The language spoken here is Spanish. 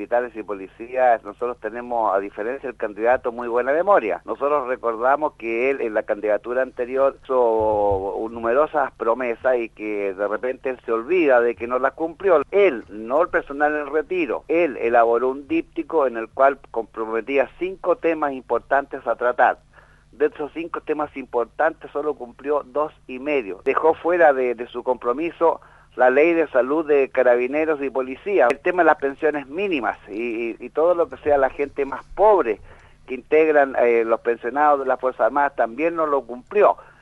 militares y policías, nosotros tenemos, a diferencia del candidato, muy buena memoria. Nosotros recordamos que él en la candidatura anterior hizo numerosas promesas y que de repente él se olvida de que no las cumplió. Él, no el personal en el retiro, él elaboró un díptico en el cual comprometía 5 temas importantes a tratar. De esos 5 temas importantes solo cumplió 2 y medio. Dejó fuera de su compromiso la ley de salud de carabineros y policía, el tema de las pensiones mínimas y todo lo que sea la gente más pobre que integran los pensionados de las Fuerzas Armadas también no lo cumplió.